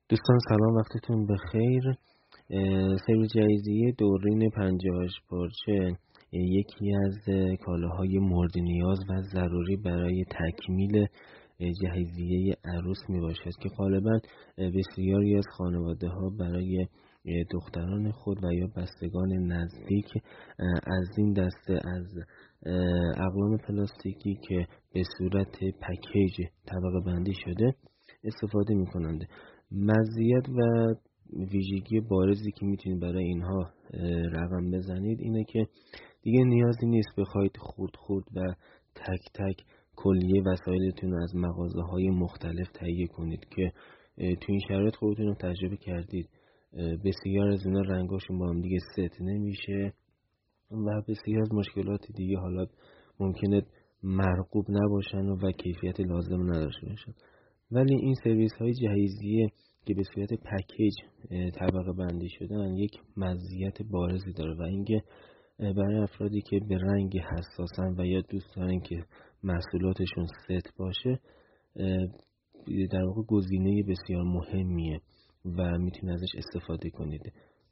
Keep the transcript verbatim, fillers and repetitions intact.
دوستان سلام، وقتتون بخیر. سرویس جهیزیه دورین پنجاه و هشت پارچه یکی از کالاهای مورد نیاز و ضروری برای تکمیل جهیزیه عروس می باشد که غالبا بسیاری از خانواده ها برای دختران خود و یا بستگان نزدیک از این دسته از اقلام پلاستیکی که به صورت پکیج طبقه بندی شده استفاده می کنند. مزیت و ویژگی بارزی که میتونید برای اینها رقم بزنید اینه که دیگه نیازی نیست بخواید خورد خورد و تک تک کلیه وسایلتون رو از مغازه های مختلف تهیه کنید که تو این شرایط خودتون رو تجربه کردید. بسیار از اینا رنگاشون با هم دیگه ست نمیشه و بسیار از مشکلات دیگه حالا ممکنه مرغوب نباشن و کیفیت لازم نداشته باشن. ولی این سرویس های جهیزیه که به صورت پکیج طبقه بندی شدن یک مزیت بارزی داره و اینکه برای افرادی که به رنگ حساسن و یا دوست دارن که محصولاتشون ست باشه در واقع گزینه بسیار مهمیه و میتونید ازش استفاده کنید.